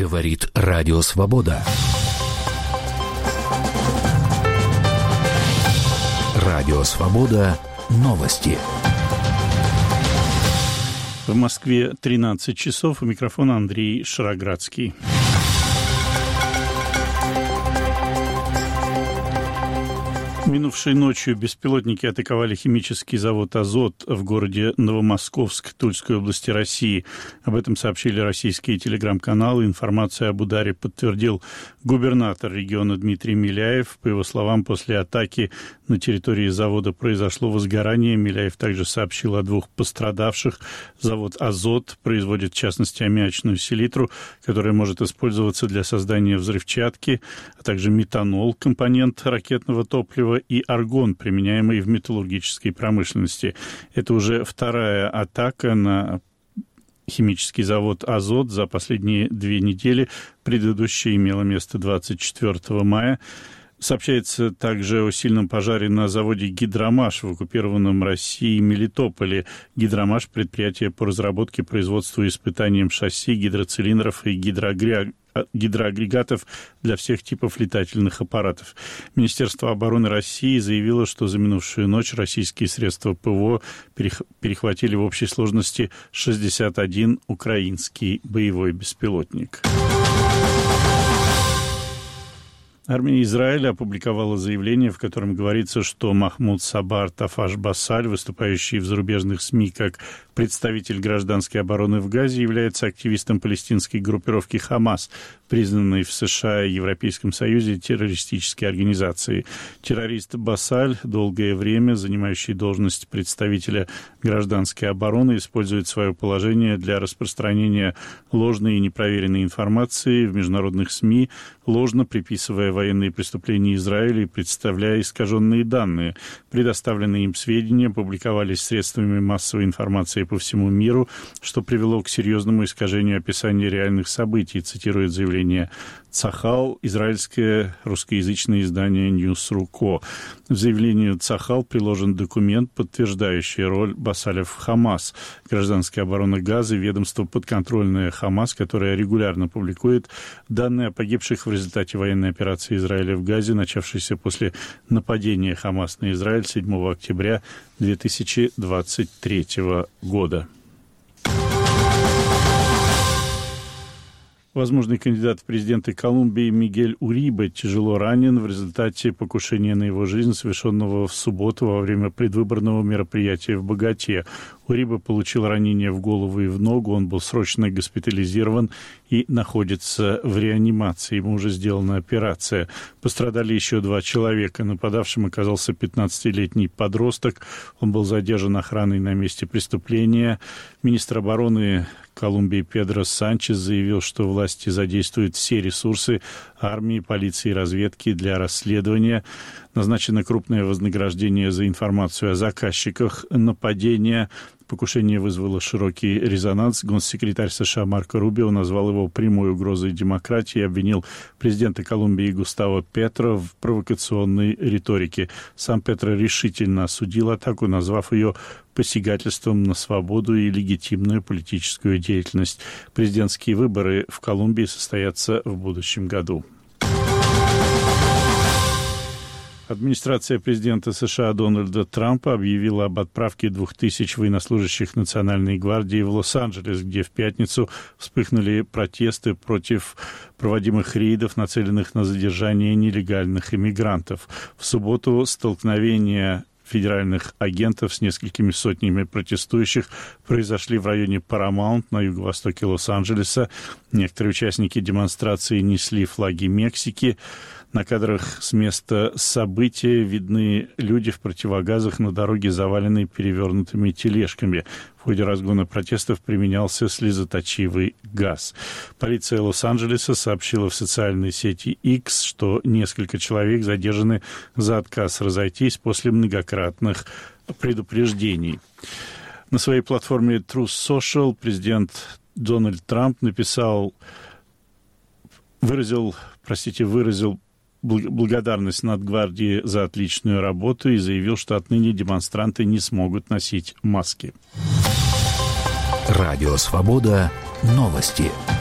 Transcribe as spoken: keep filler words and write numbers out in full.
Говорит Радио Свобода. Радио Свобода. Новости. В Москве тринадцать часов. У микрофона Андрей Шароградский. Минувшей ночью беспилотники атаковали химический завод «Азот» в городе Новомосковск Тульской области России. Об этом сообщили российские телеграм-каналы. Информацию об ударе подтвердил губернатор региона Дмитрий Миляев. По его словам, после атаки на территории завода произошло возгорание. Миляев также сообщил о двух пострадавших. Завод «Азот» производит, в частности, аммиачную селитру, которая может использоваться для создания взрывчатки, а также метанол, компонент ракетного топлива, и аргон, применяемый в металлургической промышленности. Это уже вторая атака на химический завод «Азот» за последние две недели. Предыдущая имела место двадцать четвёртого мая. Сообщается также о сильном пожаре на заводе «Гидромаш» в оккупированном Россией Мелитополе. «Гидромаш» – предприятие по разработке, производству и испытаниям шасси, гидроцилиндров и гидроагрегатов. гидроагрегатов для всех типов летательных аппаратов. Министерство обороны России заявило, что за минувшую ночь российские средства ПВО перехватили в общей сложности шестьдесят один украинский боевой беспилотник. Армия Израиля опубликовала заявление, в котором говорится, что Махмуд Сабар Тафаш Басаль, выступающий в зарубежных СМИ как представитель гражданской обороны в Газе, является активистом палестинской группировки «Хамас», признанной в США и Европейском Союзе террористической организацией. Террорист Басаль, долгое время занимающий должность представителя гражданской обороны, использует свое положение для распространения ложной и непроверенной информации в международных СМИ, ложно приписывая военные преступления Израиля и представляя искаженные данные. Предоставленные им сведения публиковались средствами массовой информации по всему миру, что привело к серьезному искажению описания реальных событий, цитирует заявление Цахал, израильское русскоязычное издание News.ru. В заявлении Цахал приложен документ, подтверждающий роль Басаля в Хамас. Гражданская оборона Газы, ведомство подконтрольное Хамас, которое регулярно публикует данные о погибших в результате военной операции Израиля в Газе, начавшейся после нападения Хамас на Израиль седьмого октября две тысячи двадцать третьего года. Возможный кандидат в президенты Колумбии Мигель Урибе тяжело ранен в результате покушения на его жизнь, совершенного в субботу во время предвыборного мероприятия в Боготе. Урибе получил ранение в голову и в ногу, он был срочно госпитализирован и находится в реанимации. Ему уже сделана операция. Пострадали еще два человека. Нападавшим оказался пятнадцатилетний подросток. Он был задержан охраной на месте преступления. Министр обороны Колумбии Педро Санчес заявил, что власти задействуют все ресурсы армии, полиции и разведки для расследования. Назначено крупное вознаграждение за информацию о заказчиках нападения. Покушение вызвало широкий резонанс. Госсекретарь США Марко Рубио назвал его прямой угрозой демократии и обвинил президента Колумбии Густаво Петро в провокационной риторике. Сам Петро решительно осудил атаку, назвав ее посягательством на свободу и легитимную политическую деятельность. Президентские выборы в Колумбии состоятся в будущем году. Администрация президента США Дональда Трампа объявила об отправке двух тысяч военнослужащих Национальной гвардии в Лос-Анджелес, где в пятницу вспыхнули протесты против проводимых рейдов, нацеленных на задержание нелегальных иммигрантов. В субботу столкновения федеральных агентов с несколькими сотнями протестующих произошли в районе Парамаунт на юго-востоке Лос-Анджелеса. Некоторые участники демонстрации несли флаги Мексики. На кадрах с места события видны люди в противогазах на дороге, заваленной перевернутыми тележками. В ходе разгона протестов применялся слезоточивый газ. Полиция Лос-Анджелеса сообщила в социальной сети X, что несколько человек задержаны за отказ разойтись после многократных предупреждений. На своей платформе Truth Social президент Дональд Трамп написал, выразил, простите, выразил благодарность Нацгвардии за отличную работу и заявил, что отныне демонстранты не смогут носить маски. Радио Свобода. Новости.